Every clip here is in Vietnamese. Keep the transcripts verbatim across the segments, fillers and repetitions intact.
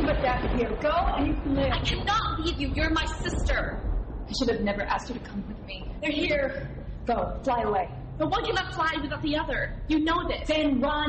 but down here. Go and you can live. I cannot leave you. You're my sister. I should have never asked you to come with me. They're here. Go, fly away. But one cannot fly without the other. You know this. Then run.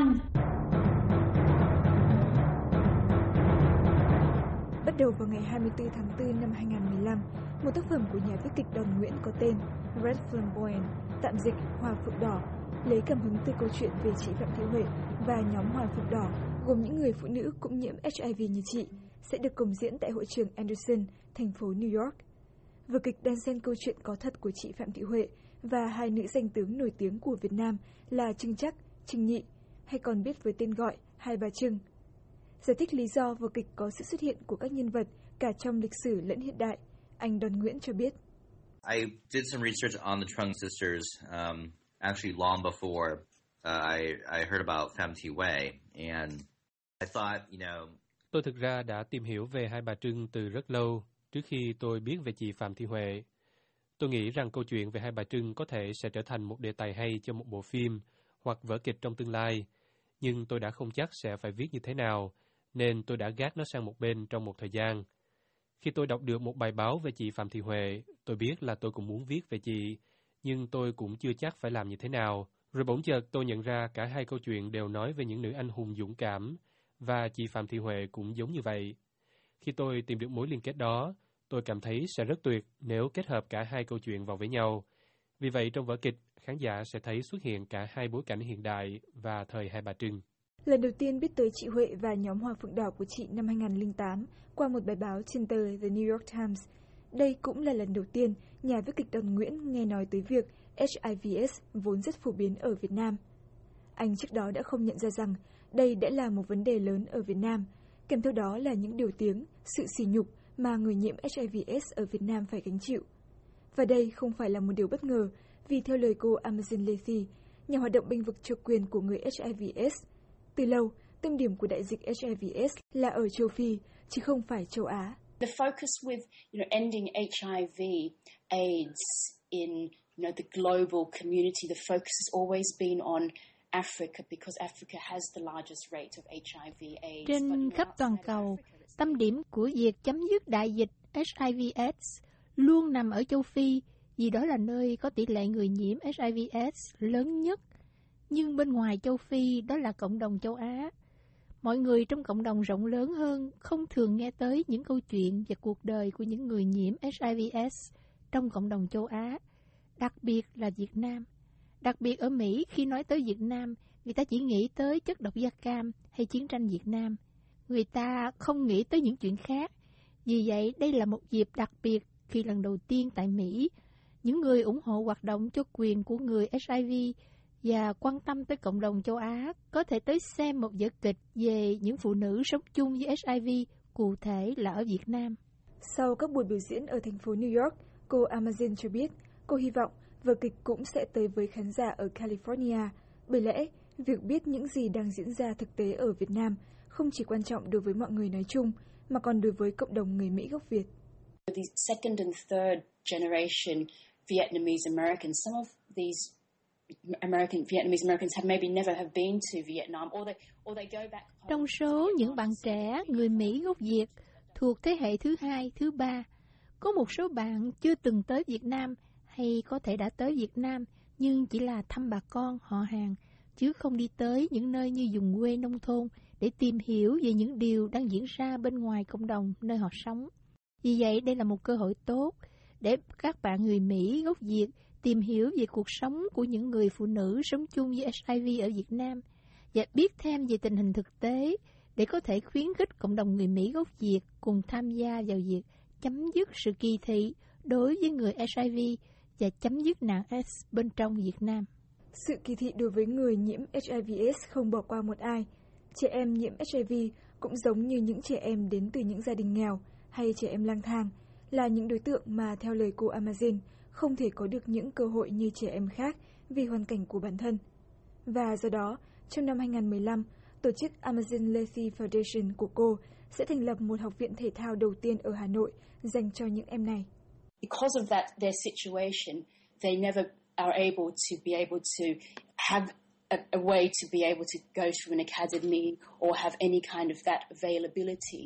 Bắt đầu vào ngày hai mươi tư tháng tư năm hai nghìn mười lăm, một tác phẩm của nhà viết kịch Đoàn Nguyễn có tên Red Flamboyant, tạm dịch Hoa Phượng Đỏ, lấy cảm hứng từ câu chuyện về chị Phạm Thị Huệ và nhóm Hoa Phượng Đỏ, gồm những người phụ nữ cũng nhiễm H I V như chị, sẽ được công diễn tại hội trường Anderson, thành phố New York. Vở kịch đan xen câu chuyện có thật của chị Phạm Thị Huệ và hai nữ danh tướng nổi tiếng của Việt Nam là Trưng Trắc, Trưng Nhị, hay còn biết với tên gọi Hai Bà Trưng. Giải thích lý do vở kịch có sự xuất hiện của các nhân vật cả trong lịch sử lẫn hiện đại, anh Đoàn Nguyễn cho biết. I did some research on the Trung sisters, um, actually long before uh, I, I heard about Phạm Thị Huệ, and I thought, you know... Tôi thực ra đã tìm hiểu về Hai Bà Trưng từ rất lâu, trước khi tôi biết về chị Phạm Thị Huệ. Tôi nghĩ rằng câu chuyện về Hai Bà Trưng có thể sẽ trở thành một đề tài hay cho một bộ phim hoặc vở kịch trong tương lai, nhưng tôi đã không chắc sẽ phải viết như thế nào, nên tôi đã gác nó sang một bên trong một thời gian. Khi tôi đọc được một bài báo về chị Phạm Thị Huệ, tôi biết là tôi cũng muốn viết về chị, nhưng tôi cũng chưa chắc phải làm như thế nào. Rồi bỗng chợt tôi nhận ra cả hai câu chuyện đều nói về những nữ anh hùng dũng cảm, và chị Phạm Thị Huệ cũng giống như vậy. Khi tôi tìm được mối liên kết đó, tôi cảm thấy sẽ rất tuyệt nếu kết hợp cả hai câu chuyện vào với nhau. Vì vậy trong vở kịch, khán giả sẽ thấy xuất hiện cả hai bối cảnh hiện đại và thời Hai Bà Trưng. Lần đầu tiên biết tới chị Huệ và nhóm Hoa Phượng Đỏ của chị năm hai nghìn lẻ tám qua một bài báo trên tờ The New York Times. Đây cũng là lần đầu tiên nhà viết kịch Đoàn Nguyễn nghe nói tới việc H I V S vốn rất phổ biến ở Việt Nam. Anh trước đó đã không nhận ra rằng đây đã là một vấn đề lớn ở Việt Nam, kèm theo đó là những điều tiếng, sự sỉ nhục mà người nhiễm H I V S ở Việt Nam phải gánh chịu. Và đây không phải là một điều bất ngờ, vì theo lời cô Amazon Lethy, nhà hoạt động bênh vực cho quyền của người H I V S, từ lâu, tâm điểm của đại dịch H I V S là ở châu Phi, chứ không phải châu Á. The focus with, you know, ending H I V AIDS in, you know, the global community, the focus has always been on Africa because Africa has the largest rate of H I V AIDS. Trên khắp toàn cầu, tâm điểm của việc chấm dứt đại dịch H I V AIDS luôn nằm ở châu Phi, vì đó là nơi có tỷ lệ người nhiễm H I V AIDS lớn nhất. Nhưng bên ngoài châu Phi đó là cộng đồng châu Á. Mọi người trong cộng đồng rộng lớn hơn không thường nghe tới những câu chuyện về cuộc đời của những người nhiễm H I V S trong cộng đồng châu Á, đặc biệt là Việt Nam. Đặc biệt ở Mỹ, khi nói tới Việt Nam, người ta chỉ nghĩ tới chất độc da cam hay chiến tranh Việt Nam. Người ta không nghĩ tới những chuyện khác. Vì vậy, đây là một dịp đặc biệt khi lần đầu tiên tại Mỹ, những người ủng hộ hoạt động cho quyền của người H I V và quan tâm tới cộng đồng châu Á có thể tới xem một vở kịch về những phụ nữ sống chung với H I V, cụ thể là ở Việt Nam. Sau các buổi biểu diễn ở thành phố New York, cô Amazon cho biết cô hy vọng vở kịch cũng sẽ tới với khán giả ở California. Bởi lẽ, việc biết những gì đang diễn ra thực tế ở Việt Nam không chỉ quan trọng đối với mọi người nói chung, mà còn đối với cộng đồng người Mỹ gốc Việt. The second and third generation Vietnamese Americans, some of these American Vietnamese Americans have maybe never have been to Vietnam, or they or they go back home. Trong số những bạn trẻ người Mỹ gốc Việt thuộc thế hệ thứ hai, thứ ba, có một số bạn chưa từng tới Việt Nam hay có thể đã tới Việt Nam nhưng chỉ là thăm bà con, họ hàng, chứ không đi tới những nơi như vùng quê nông thôn để tìm hiểu về những điều đang diễn ra bên ngoài cộng đồng nơi họ sống. Vì vậy, đây là một cơ hội tốt để các bạn người Mỹ gốc Việt tìm hiểu về cuộc sống của những người phụ nữ sống chung với H I V ở Việt Nam và biết thêm về tình hình thực tế để có thể khuyến khích cộng đồng người Mỹ gốc Việt cùng tham gia vào việc chấm dứt sự kỳ thị đối với người H I V và chấm dứt nạn AIDS bên trong Việt Nam. Sự kỳ thị đối với người nhiễm H I V S không bỏ qua một ai. Trẻ em nhiễm H I V cũng giống như những trẻ em đến từ những gia đình nghèo hay trẻ em lang thang, là những đối tượng mà theo lời cô Amazon không thể có được những cơ hội như trẻ em khác vì hoàn cảnh của bản thân. Và do đó, trong năm hai nghìn không trăm mười lăm, tổ chức Amazon Lethy Foundation của cô sẽ thành lập một học viện thể thao đầu tiên ở Hà Nội dành cho những em này. Because of that, their situation, they never are able to be able to have a, a way to be able to go to an academy or have any kind of that availability.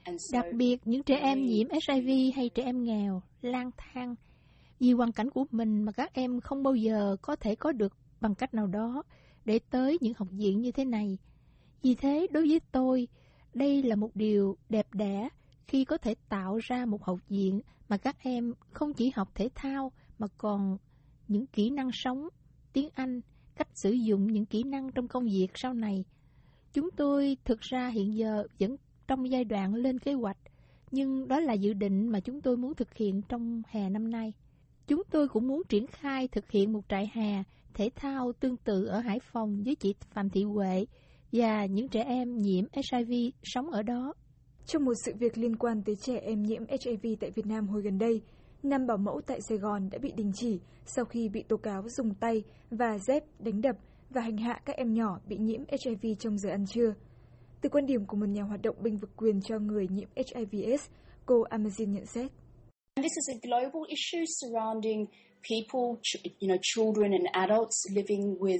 And so, đặc biệt những trẻ em nhiễm H I V hay trẻ em nghèo, lang thang. Vì hoàn cảnh của mình mà các em không bao giờ có thể có được bằng cách nào đó để tới những học viện như thế này. Vì thế, đối với tôi, đây là một điều đẹp đẽ khi có thể tạo ra một học viện mà các em không chỉ học thể thao mà còn những kỹ năng sống, tiếng Anh, cách sử dụng những kỹ năng trong công việc sau này. Chúng tôi thực ra hiện giờ vẫn trong giai đoạn lên kế hoạch, nhưng đó là dự định mà chúng tôi muốn thực hiện trong hè năm nay. Chúng tôi cũng muốn triển khai thực hiện một trại hè thể thao tương tự ở Hải Phòng với chị Phạm Thị Huệ và những trẻ em nhiễm H I V sống ở đó. Trong một sự việc liên quan tới trẻ em nhiễm H I V tại Việt Nam hồi gần đây, năm bảo mẫu tại Sài Gòn đã bị đình chỉ sau khi bị tố cáo dùng tay và dép đánh đập và hành hạ các em nhỏ bị nhiễm H I V trong giờ ăn trưa. Từ quan điểm của một nhà hoạt động bênh vực quyền cho người nhiễm H I V S, cô Amazin nhận xét. And this is a global issue surrounding people, you know, children and adults living with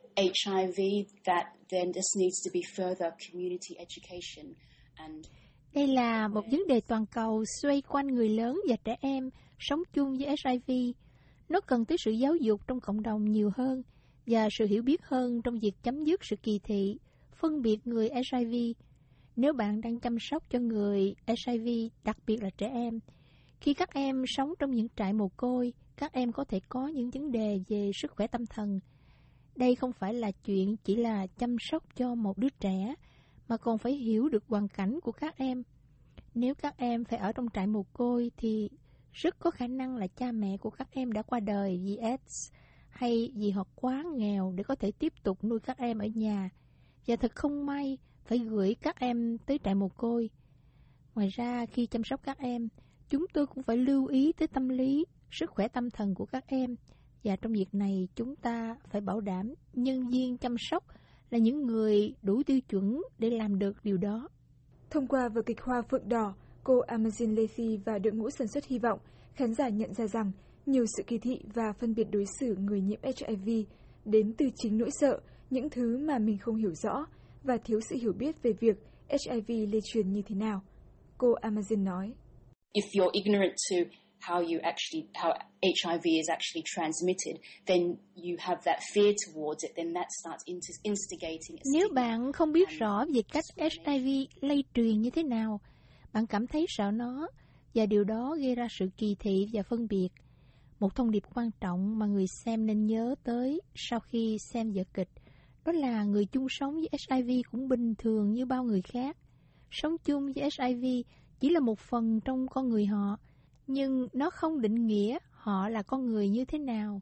H I V that then just needs to be further community education. And đây là một vấn đề toàn cầu xoay quanh người lớn và trẻ em sống chung với H I V. Nó cần tới sự giáo dục trong cộng đồng nhiều hơn và sự hiểu biết hơn trong việc chấm dứt sự kỳ thị, phân biệt người H I V. Nếu bạn đang chăm sóc cho người H I V, đặc biệt là trẻ em, khi các em sống trong những trại mồ côi, các em có thể có những vấn đề về sức khỏe tâm thần. Đây không phải là chuyện chỉ là chăm sóc cho một đứa trẻ, mà còn phải hiểu được hoàn cảnh của các em. Nếu các em phải ở trong trại mồ côi thì rất có khả năng là cha mẹ của các em đã qua đời vì AIDS hay vì họ quá nghèo để có thể tiếp tục nuôi các em ở nhà, và thật không may phải gửi các em tới trại mồ côi. Ngoài ra, khi chăm sóc các em, chúng tôi cũng phải lưu ý tới tâm lý, sức khỏe tâm thần của các em, và trong việc này chúng ta phải bảo đảm nhân viên chăm sóc là những người đủ tiêu chuẩn để làm được điều đó. Thông qua vở kịch Hoa Phượng Đỏ, cô Amazin Lethy và đội ngũ sản xuất hy vọng khán giả nhận ra rằng nhiều sự kỳ thị và phân biệt đối xử người nhiễm H I V đến từ chính nỗi sợ, những thứ mà mình không hiểu rõ và thiếu sự hiểu biết về việc H I V lây truyền như thế nào. Cô Amazin nói, if you're ignorant to how you actually, how H I V is actually transmitted, then you have that fear towards it, then that starts instigating. Nếu bạn không biết rõ về cách H I V lây truyền như thế nào, bạn cảm thấy sợ nó, và điều đó gây ra sự kỳ thị và phân biệt. Một thông điệp quan trọng mà người xem nên nhớ tới sau khi xem vở kịch, đó là người chung sống với H I V cũng bình thường như bao người khác. Sống chung với H I V chỉ là một phần trong con người họ, nhưng nó không định nghĩa họ là con người như thế nào.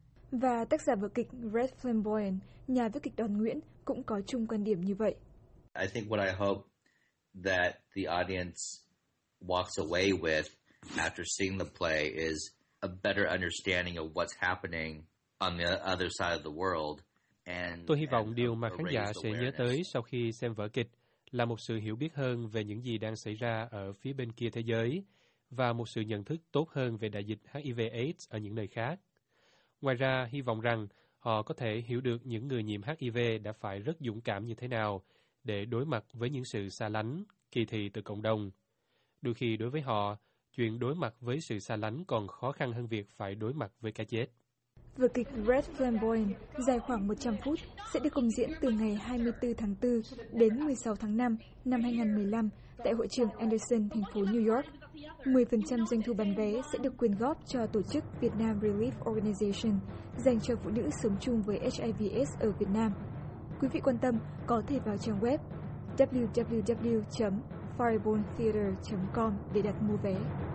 Và tác giả vở kịch Red Flamboyant, nhà viết kịch Đoàn Nguyễn, cũng có chung quan điểm như vậy. I think what I hope that the audience walks away with after seeing the play is a better understanding of what's happening on the other side of the world. And Tôi hy vọng điều mà khán giả sẽ nhớ tới sau khi xem vở kịch là một sự hiểu biết hơn về những gì đang xảy ra ở phía bên kia thế giới và một sự nhận thức tốt hơn về đại dịch H I V AIDS ở những nơi khác. Ngoài ra, hy vọng rằng họ có thể hiểu được những người nhiễm H I V đã phải rất dũng cảm như thế nào để đối mặt với những sự xa lánh, kỳ thị từ cộng đồng. Đôi khi đối với họ, chuyện đối mặt với sự xa lánh còn khó khăn hơn việc phải đối mặt với cái chết. Vở kịch Red Flamboyant dài khoảng một trăm phút sẽ được công diễn từ ngày hai mươi tư tháng tư đến mười sáu tháng năm năm hai nghìn không trăm mười lăm tại hội trường Anderson, thành phố New York. mười phần trăm doanh thu bán vé sẽ được quyên góp cho tổ chức Việt Nam Relief Organization dành cho phụ nữ sống chung với H I V S ở Việt Nam. Quý vị quan tâm có thể vào trang web w w w chấm fireborn theatre chấm com để đặt mua vé.